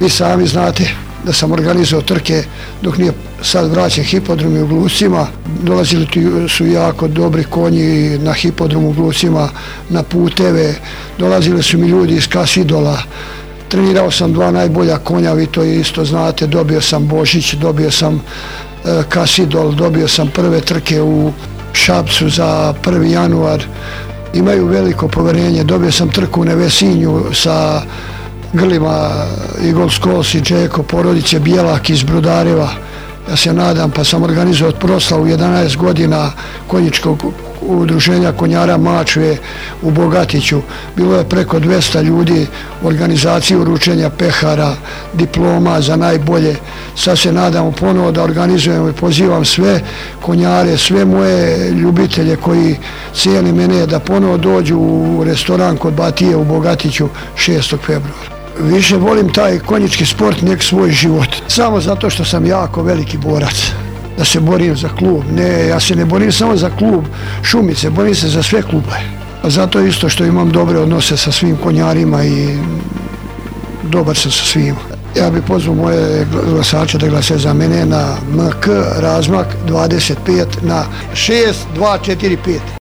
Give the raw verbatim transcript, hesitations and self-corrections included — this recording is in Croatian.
Vi sami znate da sam organizovao trke dok nije sad vraćen hipodrom u Glucima. Dolazili su jako dobri konji na hipodromu u Glucima, na puteve. Dolazili su mi ljudi iz Kasidola. Trenirao sam dva najbolja konja, vi to isto znate. Dobio sam Božić, dobio sam e, Kasidol, dobio sam prve trke u Šapcu za prvi januar. Imaju veliko poverenje. Dobio sam trku u Nevesinju sa grlima Igor Skols i Džeko, porodice Bijelak iz Brodareva. Ja se nadam, pa sam organizovao proslavu jedanaest godina konjičkog udruženja konjara Mačve u Bogatiću. Bilo je preko dvesta ljudi u organizaciji uručenja pehara, diploma za najbolje. Sad se nadamo ponovo da organizujemo i pozivam sve konjare, sve moje ljubitelje koji cijene mene da ponovo dođu u restoran kod Batije u Bogatiću šestog februara. Više volim taj konjički sport nek svoj život. Samo zato što sam jako veliki borac. Da se borim za klub. Ne, ja se ne borim samo za klub Šumice, borim se za sve klube. A zato isto što imam dobre odnose sa svim konjarima i dobar sam sa svima. Ja bih pozvao moje glasače da glase za mene na M K razmak dvadeset pet na šest dva četiri pet.